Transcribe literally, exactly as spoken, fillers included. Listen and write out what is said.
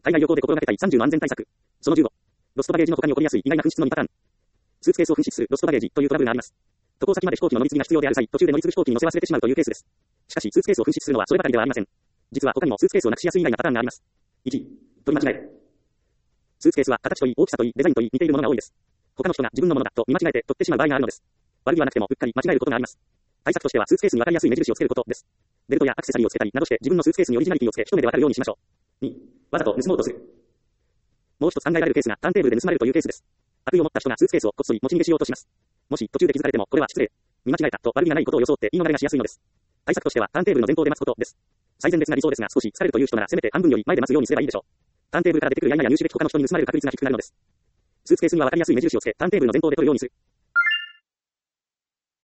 海外旅行で心がけたいさんじゅうの安全対策。そのじゅうご。ロストバゲージの他に起こりやすい意外な紛失のにパターン。スーツケースを紛失するロストバゲージというトラブルがあります。渡航先まで飛行機の乗り継ぎが必要である際、途中で乗り継ぐ飛行機に乗せ忘れてしまうというケースです。しかし、スーツケースを紛失するのはそればかりではありません。実は他にもスーツケースをなくしやすい以外なパターンがあります。いち、取り間違え。スーツケースは形といい、大きさといい、デザインといい、似ているものが多いです。他の人が自分のものだと見間違えて取ってしまう場合があるのです。悪気はなくてもうっかり間違えることがあります。対策としてはスーツケースにわかりやすい目印をつけることです。ベルトやアクセサリーをつけたりなどして自分のスーツケースにオリジナリティをつけ一目でわかるようにしましょう。に、わざと盗もうとする。もう一つ考えられるケースがターンテーブルで盗まれるというケースです。悪意を持った人がスーツケースをこっそり持ち逃げしようとします。もし途中で気づかれてもこれは失礼。見間違えたと悪気がないことを装って言い逃れがしやすいのです。対策としてはターンテーブルの前方で待つことです。最善列が理想ですが少し疲れるという人ならせめて半分より前で待つようにすればいいでしょう。ターンテーブルから出てくるやや入手べき他の人に盗まれる確率が低くなるのです。スーツケースにはわかりやすい目印をつけターンテーブルの前方で取るようにする。